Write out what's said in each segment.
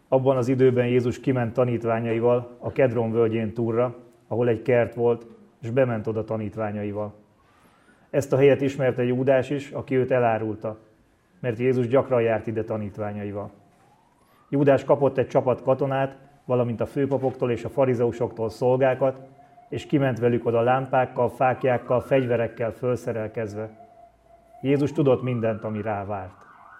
Abban az időben Jézus kiment tanítványaival a Kedron völgyén túlra, ahol egy kert volt, és bement oda tanítványaival. Ezt a helyet ismerte Júdás is, aki őt elárulta, mert Jézus gyakran járt ide tanítványaival. Júdás kapott egy csapat katonát, valamint a főpapoktól és a farizeusoktól szolgákat, és kiment velük oda lámpákkal, fáklyákkal, fegyverekkel fölszerelkezve. Jézus tudott mindent, ami rá várt.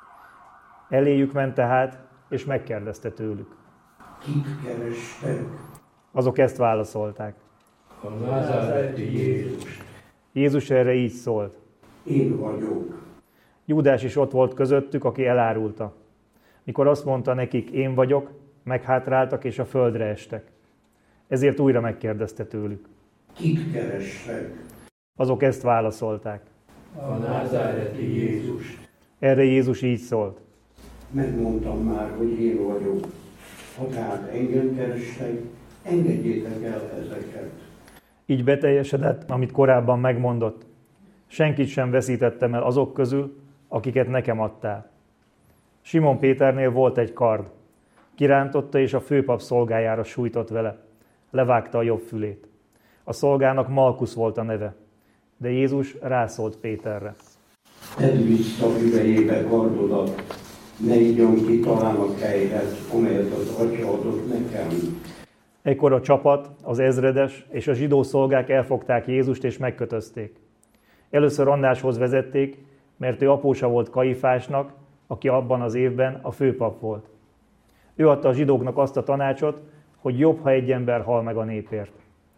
Eléjük ment tehát, és megkérdezte tőlük. Kit kerestek? Azok ezt válaszolták. A názáreti Jézust. Jézus erre így szólt. Én vagyok. Júdás is ott volt közöttük, aki elárulta. Mikor azt mondta nekik, én vagyok, meghátráltak és a földre estek. Ezért újra megkérdezte tőlük. Kit kerestek? Azok ezt válaszolták. A názáreti Jézust. Erre Jézus így szólt. Megmondtam már, hogy én vagyok. Ha tehát engem kerestek, engedjétek el ezeket. Így beteljesedett, amit korábban megmondott. Senkit sem veszítettem el azok közül, akiket nekem adtál. Simon Péternél volt egy kard. Kirántotta és a főpap szolgájára sújtott vele. Levágta a jobb fülét. A szolgának Malkusz volt a neve. De Jézus rászólt Péterre. Tedd vissza hüvelyébe kardodat, ne igyon ki talán a helyhez, amelyet az Atya adott nekem. Ekkor a csapat, az ezredes és a zsidó szolgák elfogták Jézust és megkötözték. Először Annáshoz vezették, mert ő apósa volt Kaifásnak, aki abban az évben a főpap volt. Ő adta a zsidóknak azt a tanácsot, hogy jobb, ha egy ember hal meg a népért.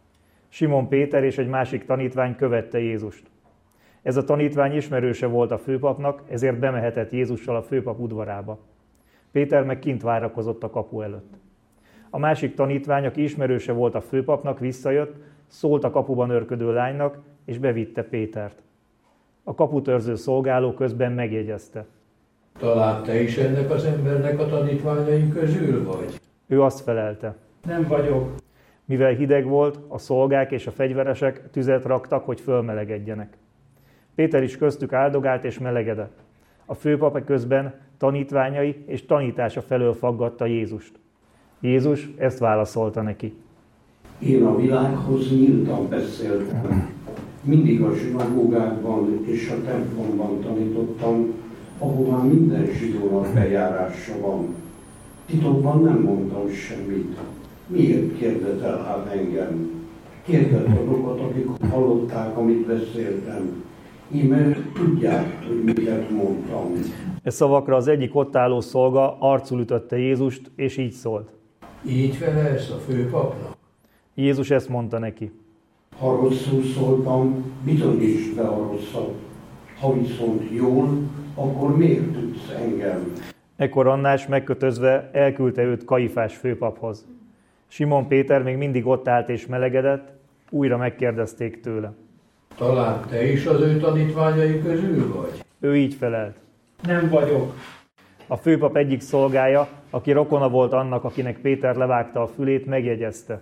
Simon Péter és egy másik tanítvány követte Jézust. Ez a tanítvány ismerőse volt a főpapnak, ezért bemehetett Jézussal a főpap udvarába. Péter meg kint várakozott a kapu előtt. A másik tanítvány, aki ismerőse volt a főpapnak, visszajött, szólt a kapuban őrködő lánynak, és bevitte Pétert. A kaputőrző szolgáló közben megjegyezte. Talán te is ennek az embernek a tanítványai közül vagy? Ő azt felelte. Nem vagyok. Mivel hideg volt, a szolgák és a fegyveresek tüzet raktak, hogy fölmelegedjenek. Péter is köztük áldogált és melegedett. A főpap közben tanítványai és tanítása felől faggatta Jézust. Jézus ezt válaszolta neki. Én a világhoz nyíltan beszéltem. Mindig a zsinagógákban és a templomban tanítottam, ahová minden zsidónak bejárása van. Titokban nem mondtam semmit. Miért kérdezel hát engem? Kérdezz azokat, akik hallották, amit beszéltem. Íme tudják, hogy miket mondtam. E szavakra az egyik ott álló szolga arcul ütötte Jézust, és így szólt. Így felelsz a főpapnak? Jézus ezt mondta neki. Ha rosszul szóltam, bizonyítsd be a rosszat. Ha viszont jól, akkor miért tudsz engem? Ekkor Annás megkötözve elküldte őt Kaifás főpaphoz. Simon Péter még mindig ott állt és melegedett, újra megkérdezték tőle. Talán te is az ő tanítványai közül vagy? Ő így felelt. Nem vagyok. A főpap egyik szolgája, aki rokona volt annak, akinek Péter levágta a fülét, megjegyezte.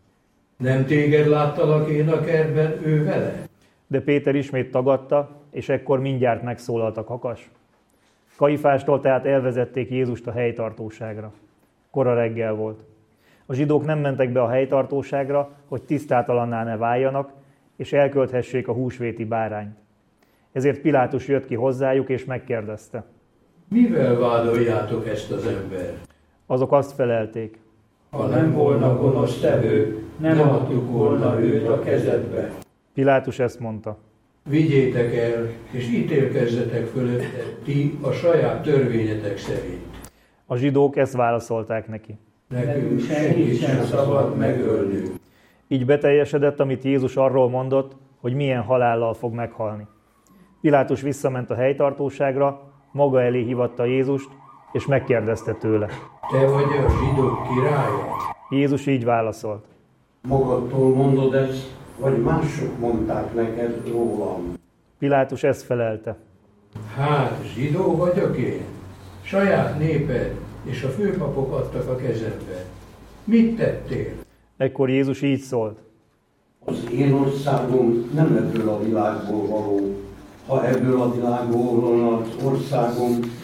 Nem téged láttalak én a kertben, ő vele? De Péter ismét tagadta, és ekkor mindjárt megszólalt a kakas. Kaifástól tehát elvezették Jézust a helytartóságra. Kora reggel volt. A zsidók nem mentek be a helytartóságra, hogy tisztátalanná ne váljanak, és elkölthessék a húsvéti bárányt. Ezért Pilátus jött ki hozzájuk, és megkérdezte. Mivel vádoljátok ezt az embert? Azok azt felelték. Ha nem volna gonosz tevő, nem adtuk volna őt a kezedbe. Pilátus ezt mondta. Vigyétek el, és ítélkezzetek fölötte ti a saját törvényetek szerint. A zsidók ezt válaszolták neki. Nekünk senkit sem szabad megölni. Így beteljesedett, amit Jézus arról mondott, hogy milyen halállal fog meghalni. Pilátus visszament a helytartóságra, maga elé hívatta Jézust, és megkérdezte tőle. Te vagy a zsidók királya? Jézus így válaszolt. Magadtól mondod ezt, vagy mások mondták neked rólam? Pilátus ezt felelte. Hát, zsidó vagyok én? Saját néped és a főpapok adtak a kezembe. Mit tettél? Ekkor Jézus így szólt. Az én országom nem ebből a világból való. Ha ebből a világból volna az országom,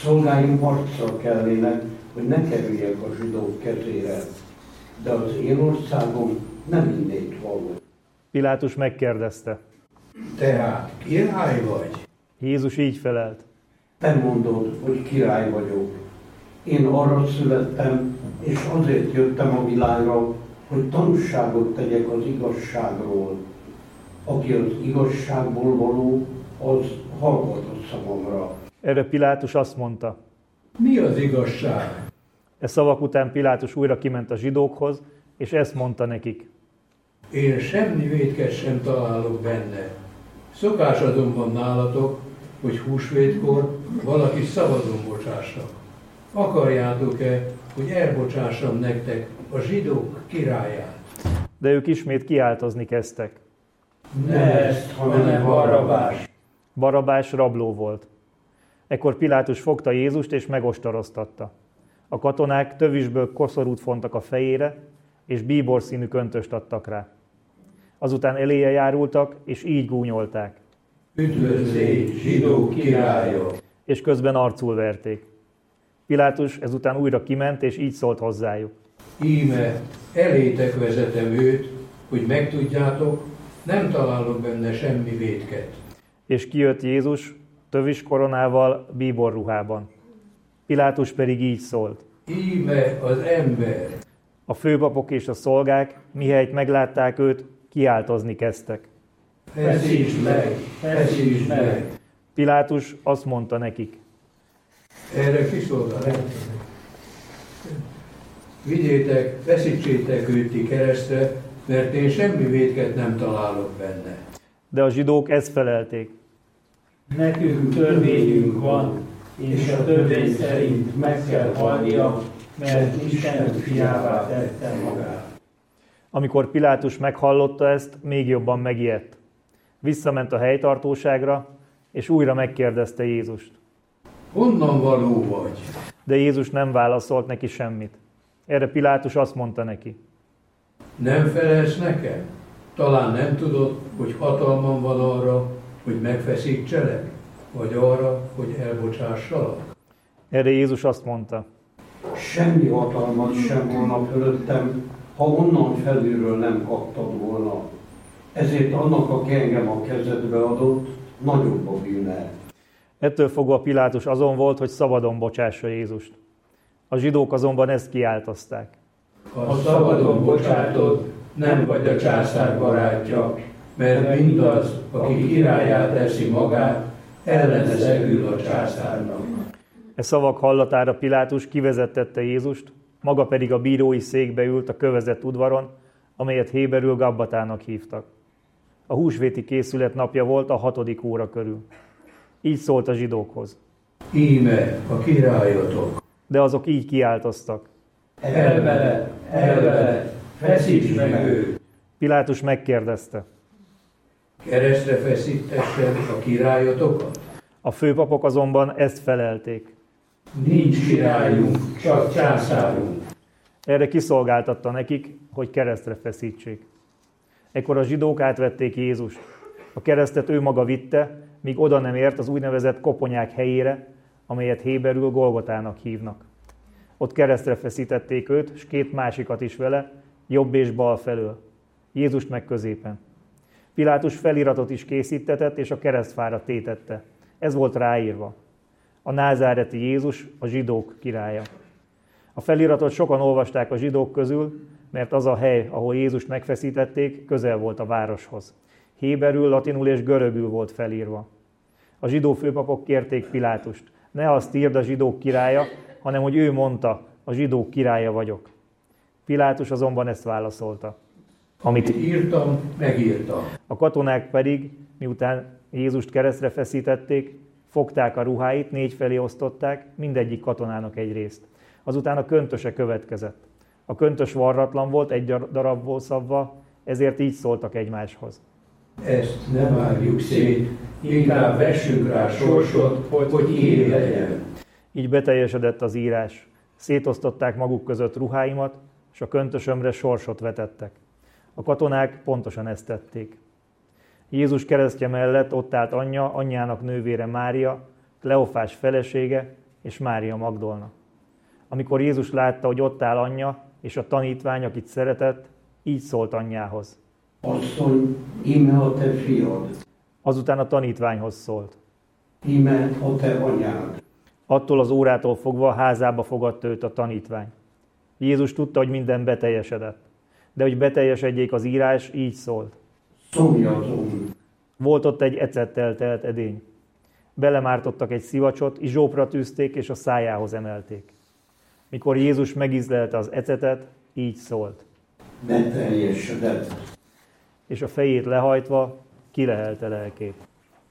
Szolgáim harcra kellének, hogy ne kerüljek a zsidók kezére, de az én országom nem innét való. Pilátus megkérdezte. Tehát király vagy? Jézus így felelt. Te mondod, hogy király vagyok. Én arra születtem, és azért jöttem a világra, hogy tanúságot tegyek az igazságról. Aki az igazságból való, az hallgat a szavamra. Erre Pilátus azt mondta. Mi az igazság? E szavak után Pilátus újra kiment a zsidókhoz, és ezt mondta nekik. Én semmi vétket sem találok benne. Szokás azonban nálatok, hogy húsvétkor valaki szabadon bocsássak. Akarjátok-e, hogy elbocsássam nektek a zsidók királyát? De ők ismét kiáltozni kezdtek. Ne ezt, hanem Barrabás. Barrabás rabló volt. Ekkor Pilátus fogta Jézust és megostoroztatta. A katonák tövisből koszorút fontak a fejére, és bíborszínű köntöst adtak rá. Azután eléje járultak, és így gúnyolták. Üdvözlégy, zsidók királya! És közben arcul verték. Pilátus ezután újra kiment, és így szólt hozzájuk. Íme, elétek vezetem őt, hogy megtudjátok, nem találok benne semmi vétket. És kijött Jézus tövis koronával, bíborruhában. Pilátus pedig így szólt. Íme az ember! A főpapok és a szolgák, mihelyt meglátták őt, kiáltozni kezdtek. Feszítsd meg! Feszítsd meg! Pilátus azt mondta nekik. Erre kiszolgál. Vigyétek, feszítsétek őt ti keresztre, mert én semmi vétket nem találok benne. De a zsidók ezt felelték. Nekünk törvényünk van, és a törvény szerint meg kell halnia, mert Isten fiává tette magát. Amikor Pilátus meghallotta ezt, még jobban megijedt. Visszament a helytartóságra, és újra megkérdezte Jézust. Honnan való vagy? De Jézus nem válaszolt neki semmit. Erre Pilátus azt mondta neki. Nem felelsz nekem? Talán nem tudod, hogy hatalmam van arra, hogy megfeszítselek? Vagy arra, hogy elbocsássalak? Erre Jézus azt mondta. Semmi hatalmat sem volna fölöttem, ha onnan felülről nem kaptad volna. Ezért annak, aki engem a kezedbe adott, nagyobb a bűne. Ettől fogva Pilátus azon volt, hogy szabadon bocsássa Jézust. A zsidók azonban ezt kiáltozták. Ha szabadon bocsátod, nem vagy a császár barátja, mert mindaz, aki királyát teszi magát, ellene szegül a császárnak. E szavak hallatára Pilátus kivezettette Jézust, maga pedig a bírói székbe ült a kövezett udvaron, amelyet héberül Gabbatának hívtak. A húsvéti készület napja volt a 6. óra körül. Így szólt a zsidókhoz. Íme a királyotok. De azok így kiáltoztak. Elvele, feszítsd meg őt. Pilátus megkérdezte. Keresztre feszítessen a királyotokat? A főpapok azonban ezt felelték. Nincs királyunk, csak császárunk. Erre kiszolgáltatta nekik, hogy keresztre feszítsék. Ekkor a zsidók átvették Jézust. A keresztet ő maga vitte, míg oda nem ért az úgynevezett koponyák helyére, amelyet héberül Golgotának hívnak. Ott keresztre feszítették őt, s 2 másikat is vele, jobb és bal felől. Jézust meg középen. Pilátus feliratot is készítetett, és a keresztfára tétette. Ez volt ráírva. A názáreti Jézus, a zsidók királya. A feliratot sokan olvasták a zsidók közül, mert az a hely, ahol Jézust megfeszítették, közel volt a városhoz. Héberül, latinul és görögül volt felírva. A zsidó főpapok kérték Pilátust. Ne azt írd, a zsidók királya, hanem hogy ő mondta, a zsidók királya vagyok. Pilátus azonban ezt válaszolta. Amit írtam, megírtam. A katonák pedig, miután Jézust keresztre feszítették, fogták a ruháit, 4 felé osztották, mindegyik katonának egy részt. Azután a köntöse következett. A köntös varratlan volt, egy darabból szabva, ezért így szóltak egymáshoz. Ezt nem vágjuk szét, inkább vessünk rá sorsot, hogy élő legyen. Így beteljesedett az írás. Szétosztották maguk között ruháimat, és a köntösömre sorsot vetettek. A katonák pontosan ezt tették. Jézus keresztje mellett ott állt anyja, anyjának nővére Mária, Kleofás felesége és Mária Magdolna. Amikor Jézus látta, hogy ott áll anyja és a tanítvány, akit szeretett, így szólt anyjához. Asszony, íme a te fiad. Azután a tanítványhoz szólt. Íme a te anyád. Attól az órától fogva a házába fogadta őt a tanítvány. Jézus tudta, hogy minden beteljesedett, de hogy beteljesedjék az írás, így szólt. Szomjazom. Volt ott egy ecettel telt edény. Belemártottak egy szivacsot, izsópra tűzték, és a szájához emelték. Mikor Jézus megízlelte az ecetet, így szólt. Beteljesedett. És a fejét lehajtva kilehelte lelkét.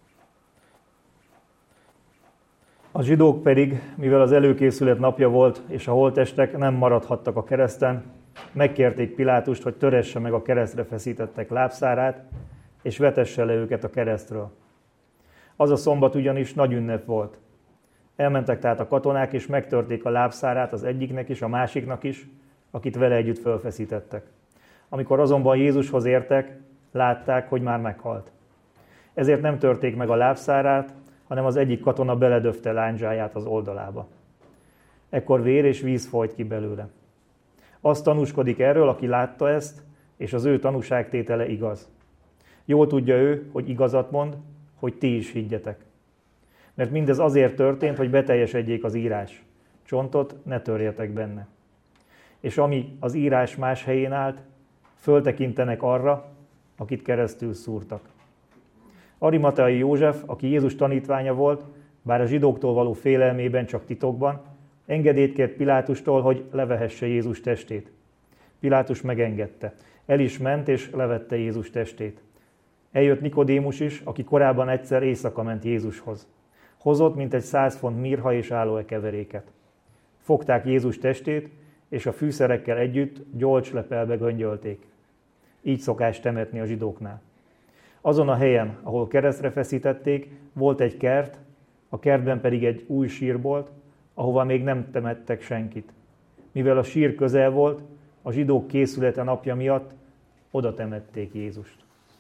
A zsidók pedig, mivel az előkészület napja volt, és a holttestek nem maradhattak a kereszten, megkérték Pilátust, hogy töresse meg a keresztre feszítettek lábszárát, és vetesse le őket a keresztről. Az a szombat ugyanis nagy ünnep volt. Elmentek tehát a katonák, és megtörték a lábszárát az egyiknek is, a másiknak is, akit vele együtt fölfeszítettek. Amikor azonban Jézushoz értek, látták, hogy már meghalt. Ezért nem törték meg a lábszárát, hanem az egyik katona beledöfte lándzsáját az oldalába. Ekkor vér és víz folyt ki belőle. Azt tanúskodik erről, aki látta ezt, és az ő tanúságtétele igaz. Jól tudja ő, hogy igazat mond, hogy ti is higgyetek. Mert mindez azért történt, hogy beteljesedjék az írás. Csontot ne törjetek benne. És ami az írás más helyén állt, föltekintenek arra, akit keresztül szúrtak. Arimateai József, aki Jézus tanítványa volt, bár a zsidóktól való félelmében csak titokban, engedélyt kért Pilátustól, hogy levehesse Jézus testét. Pilátus megengedte. El is ment, és levette Jézus testét. Eljött Nikodémus is, aki korábban egyszer éjszaka ment Jézushoz. Hozott mintegy 100 font mirha és aloe keveréket. Fogták Jézus testét, és a fűszerekkel együtt gyolcslepelbe göngyölték. Így szokás temetni a zsidóknál. Azon a helyen, ahol keresztre feszítették, volt egy kert, a kertben pedig egy új sírbolt, ahova még nem temettek senkit. Mivel a sír közel volt, a zsidók készülete napja miatt oda temették Jézust.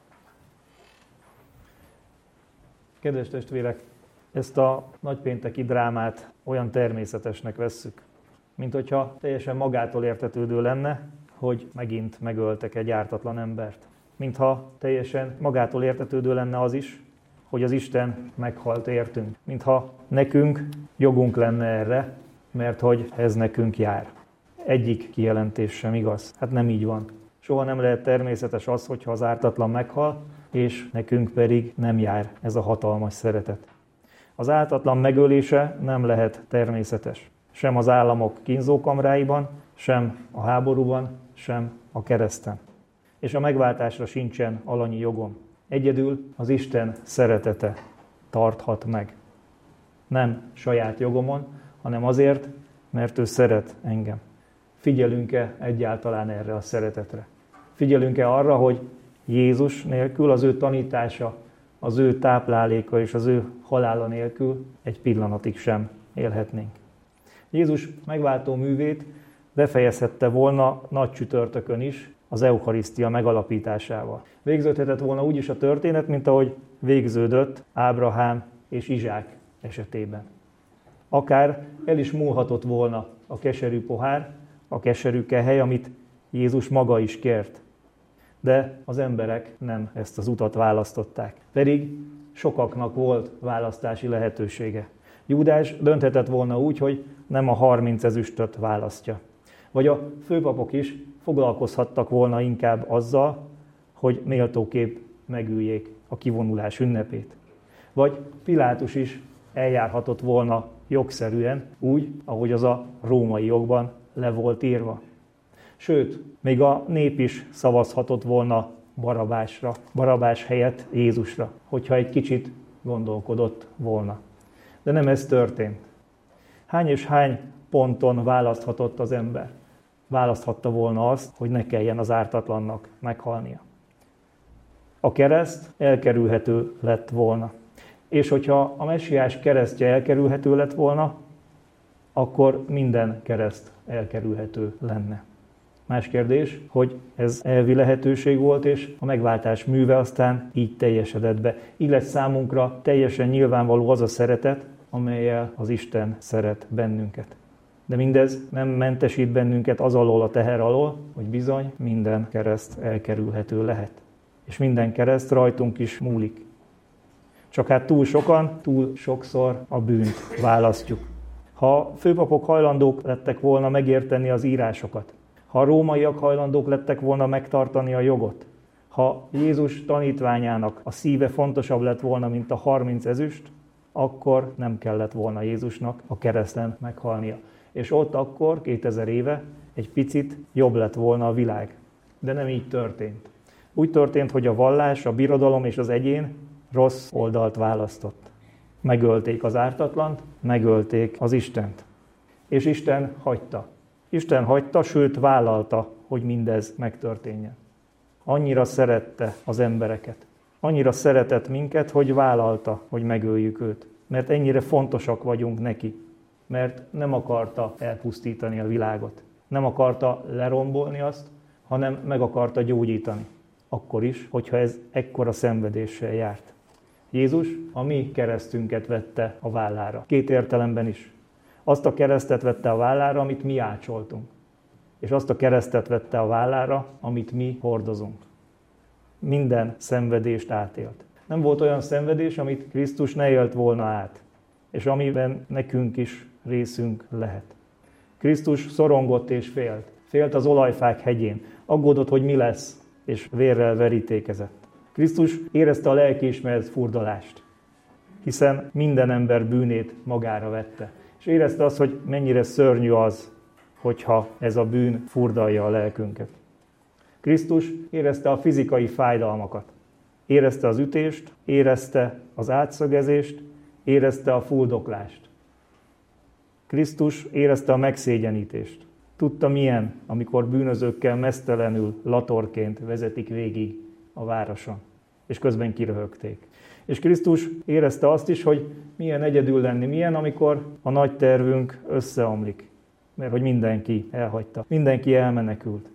Kedves testvérek, ezt a nagypénteki drámát olyan természetesnek vesszük, mint hogyha teljesen magától értetődő lenne, hogy megint megöltek egy ártatlan embert. Mintha teljesen magától értetődő lenne az is, hogy az Isten meghalt értünk. Mintha nekünk jogunk lenne erre, mert hogy ez nekünk jár. Egyik kijelentés sem igaz. Hát nem így van. Soha nem lehet természetes az, hogyha az ártatlan meghal, és nekünk pedig nem jár ez a hatalmas szeretet. Az ártatlan megölése nem lehet természetes. Sem az államok kínzókamráiban, sem a háborúban, sem a kereszten. És a megváltásra sincsen alanyi jogom. Egyedül az Isten szeretete tarthat meg. Nem saját jogomon, hanem azért, mert ő szeret engem. Figyelünk-e egyáltalán erre a szeretetre? Figyelünk-e arra, hogy Jézus nélkül, az ő tanítása, az ő tápláléka és az ő halála nélkül egy pillanatig sem élhetnénk? Jézus megváltó művét befejezhette volna nagy csütörtökön is, az eucharisztia megalapításával. Végződhetett volna úgy is a történet, mint ahogy végződött Ábrahám és Izsák esetében. Akár el is múlhatott volna a keserű pohár, a keserű kehely, amit Jézus maga is kért. De az emberek nem ezt az utat választották. Pedig sokaknak volt választási lehetősége. Júdás dönthetett volna úgy, hogy nem a 30 ezüstöt választja. Vagy a főpapok is foglalkozhattak volna inkább azzal, hogy méltóképp megüljék a kivonulás ünnepét. Vagy Pilátus is eljárhatott volna jogszerűen, úgy, ahogy az a római jogban le volt írva. Sőt, még a nép is szavazhatott volna Barabás helyett Jézusra, hogyha egy kicsit gondolkodott volna. De nem ez történt. Hány és hány ponton választhatott az ember? Választhatta volna azt, hogy ne kelljen az ártatlannak meghalnia. A kereszt elkerülhető lett volna. És hogyha a messiás keresztje elkerülhető lett volna, akkor minden kereszt elkerülhető lenne. Más kérdés, hogy ez elvi lehetőség volt, és a megváltás műve aztán így teljesedett be. Így lett számunkra teljesen nyilvánvaló az a szeretet, amellyel az Isten szeret bennünket. De mindez nem mentesít bennünket az alól a teher alól, hogy bizony minden kereszt elkerülhető lehet. És minden kereszt rajtunk is múlik. Csak hát túl sokan, túl sokszor a bűnt választjuk. Ha a főpapok hajlandók lettek volna megérteni az írásokat, ha a rómaiak hajlandók lettek volna megtartani a jogot, ha Jézus tanítványának a szíve fontosabb lett volna, mint a 30 ezüst, akkor nem kellett volna Jézusnak a kereszten meghalnia. És ott akkor, 2000 éve, egy picit jobb lett volna a világ. De nem így történt. Úgy történt, hogy a vallás, a birodalom és az egyén rossz oldalt választott. Megölték az ártatlant, megölték az Istent. És Isten hagyta. Isten hagyta, sőt vállalta, hogy mindez megtörténjen. Annyira szerette az embereket. Annyira szeretett minket, hogy vállalta, hogy megöljük őt. Mert ennyire fontosak vagyunk neki. Mert nem akarta elpusztítani a világot. Nem akarta lerombolni azt, hanem meg akarta gyógyítani. Akkor is, hogyha ez ekkora szenvedéssel járt. Jézus a mi keresztünket vette a vállára. Két értelemben is. Azt a keresztet vette a vállára, amit mi ácsoltunk. És azt a keresztet vette a vállára, amit mi hordozunk. Minden szenvedést átélt. Nem volt olyan szenvedés, amit Krisztus ne élt volna át, és amiben nekünk is részünk lehet. Krisztus szorongott és félt. Félt az olajfák hegyén. Aggódott, hogy mi lesz, és vérrel verítékezett. Krisztus érezte a lelkiismeret furdalást, hiszen minden ember bűnét magára vette. És érezte azt, hogy mennyire szörnyű az, hogyha ez a bűn furdalja a lelkünket. Krisztus érezte a fizikai fájdalmakat. Érezte az ütést, érezte az átszögezést, érezte a fuldoklást. Krisztus érezte a megszégyenítést. Tudta milyen, amikor bűnözőkkel meztelenül latorként vezetik végig a városon, és közben kiröhögték. És Krisztus érezte azt is, hogy milyen egyedül lenni, milyen, amikor a nagy tervünk összeomlik, mert hogy mindenki elhagyta, mindenki elmenekült.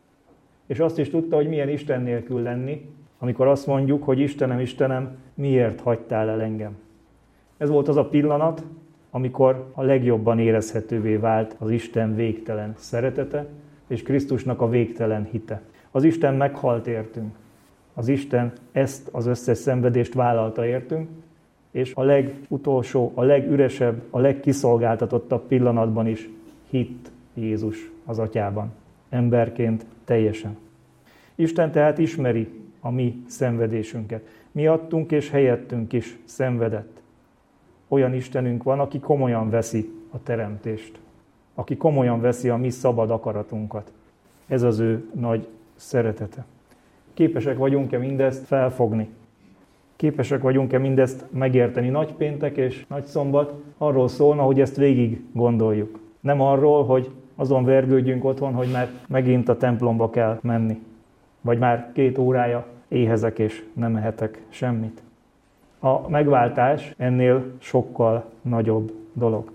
És azt is tudta, hogy milyen Isten nélkül lenni, amikor azt mondjuk, hogy Istenem, Istenem, miért hagytál el engem? Ez volt az a pillanat, amikor a legjobban érezhetővé vált az Isten végtelen szeretete, és Krisztusnak a végtelen hite. Az Isten meghalt értünk. Az Isten ezt az összes szenvedést vállalta értünk, és a legutolsó, a legüresebb, a legkiszolgáltatottabb pillanatban is hitt Jézus az Atyában. Emberként teljesen. Isten tehát ismeri a mi szenvedésünket. Miattunk és helyettünk is szenvedett. Olyan Istenünk van, aki komolyan veszi a teremtést. Aki komolyan veszi a mi szabad akaratunkat. Ez az ő nagy szeretete. Képesek vagyunk-e mindezt felfogni? Képesek vagyunk-e mindezt megérteni? Nagypéntek és nagyszombat arról szólna, hogy ezt végig gondoljuk. Nem arról, hogy azon vergődjünk otthon, hogy már megint a templomba kell menni. Vagy már 2 órája éhezek és nem ehetek semmit. A megváltás ennél sokkal nagyobb dolog.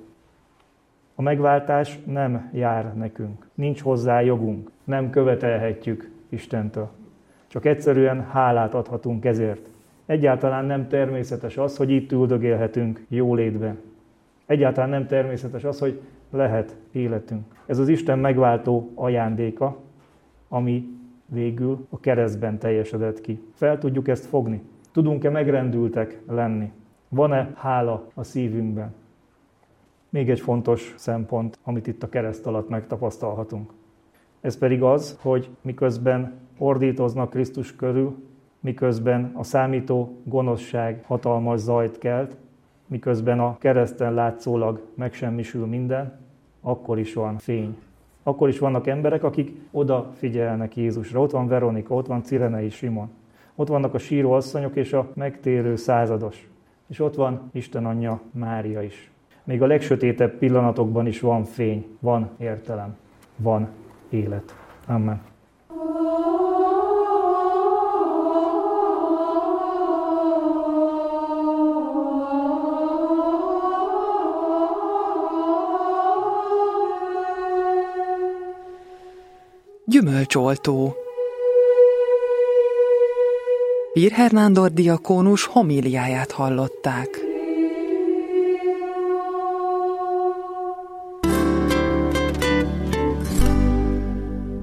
A megváltás nem jár nekünk. Nincs hozzá jogunk. Nem követelhetjük Istentől. Csak egyszerűen hálát adhatunk ezért. Egyáltalán nem természetes az, hogy itt üldögélhetünk jólétben. Egyáltalán nem természetes az, hogy lehet életünk. Ez az Isten megváltó ajándéka, ami végül a keresztben teljesedett ki. Fel tudjuk ezt fogni? Tudunk-e megrendültek lenni? Van-e hála a szívünkben? Még egy fontos szempont, amit itt a kereszt alatt megtapasztalhatunk. Ez pedig az, hogy miközben ordítoznak Krisztus körül, miközben a számító gonoszság hatalmas zajt kelt, miközben a kereszten látszólag megsemmisül minden, akkor is van fény. Akkor is vannak emberek, akik odafigyelnek Jézusra. Ott van Veronika, ott van Cirenei Simon. Ott vannak a síró asszonyok és a megtérő százados. És ott van Isten anyja Mária is. Még a legsötétebb pillanatokban is van fény, van értelem, van élet. Amen. Gyümölcsoltó. Pirher Nándor diakónus homíliáját hallották.